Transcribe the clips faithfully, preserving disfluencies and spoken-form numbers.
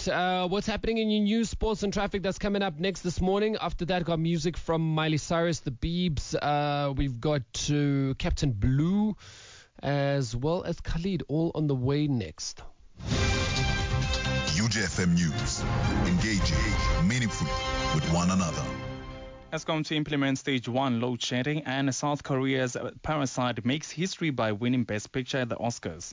Uh, what's happening in your news, sports, and traffic? That's coming up next this morning. After that, got music from Miley Cyrus, the Biebs. Uh, we've got uh, Captain Blue, as well as Khalid, all on the way next. U J F M News, engaging meaningfully with one another. Eskom to implement stage one load shedding, and South Korea's Parasite makes history by winning Best Picture at the Oscars.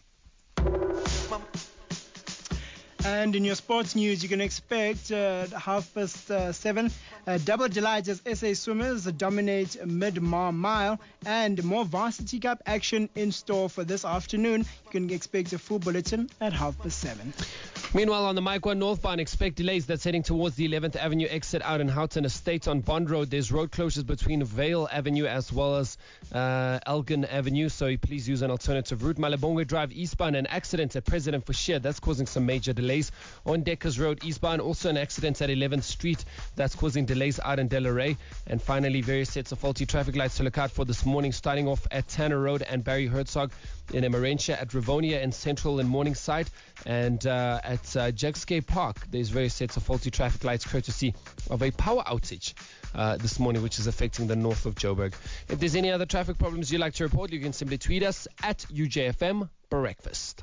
And in your sports news, you can expect uh, half past uh, seven, uh, double delights as S A swimmers dominate mid-mile mile, and more Varsity Cup action in store for this afternoon. You can expect a full bulletin at half past seven. Meanwhile, on the Mike one northbound, expect delays that's heading towards the eleventh Avenue exit out in Houghton Estate on Bond Road. There's road closures between Vale Avenue as well as uh, Elgin Avenue, so please use an alternative route. Malabongwe Drive eastbound, an accident at President Forshire that's causing some major delays. On Deckers Road eastbound, also an accident at eleventh Street that's causing delays out in Delaray. And finally, various sets of faulty traffic lights to look out for this morning, starting off at Tanner Road and Barry Herzog in Emerentia, at Rivonia and Central and Morningside, and uh, at uh, Jagscape Park. There's various sets of faulty traffic lights courtesy of a power outage uh, this morning, which is affecting the north of Joburg. If there's any other traffic problems you'd like to report, you can simply tweet us at U J F M Breakfast.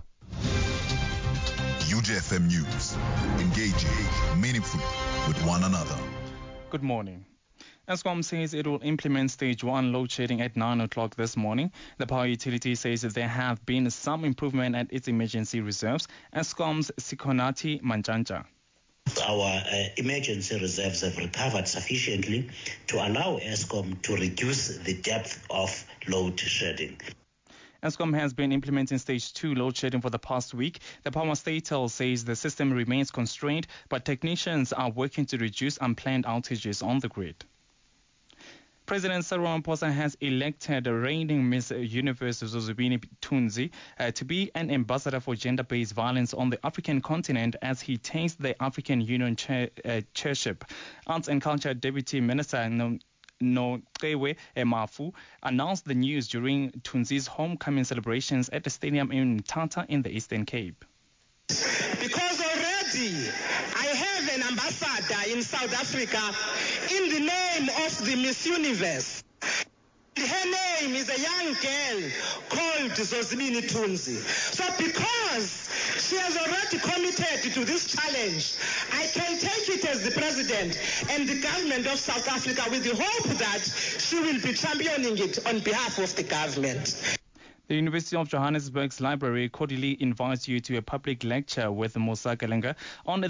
U J F M News, engaging meaningfully with one another. Good morning. Eskom says it will implement stage one load shedding at nine o'clock this morning. The power utility says that there have been some improvement at its emergency reserves. Eskom's Sikonati Manjanja. Our uh, emergency reserves have recovered sufficiently to allow Eskom to reduce the depth of load shedding. Eskom has been implementing stage two load shedding for the past week. The Power Statel says the system remains constrained, but technicians are working to reduce unplanned outages on the grid. President Cyril Ramaphosa has elected reigning Miss Universe Zozibini Tunzi uh, to be an ambassador for gender-based violence on the African continent as he takes the African Union chair, uh, chairship. Arts and Culture Deputy Minister No Noqewe Mafu announced the news during Tunzi's homecoming celebrations at the stadium in Tata in the Eastern Cape. Because already I have an ambassador in South Africa in the name of the Miss Universe. Her name is a young girl called Zozibini Tunzi. So because she has already committed to this challenge, I can take it as the president and the government of South Africa with the hope that she will be championing it on behalf of the government. The University of Johannesburg's library cordially invites you to a public lecture with Musa Kalenga on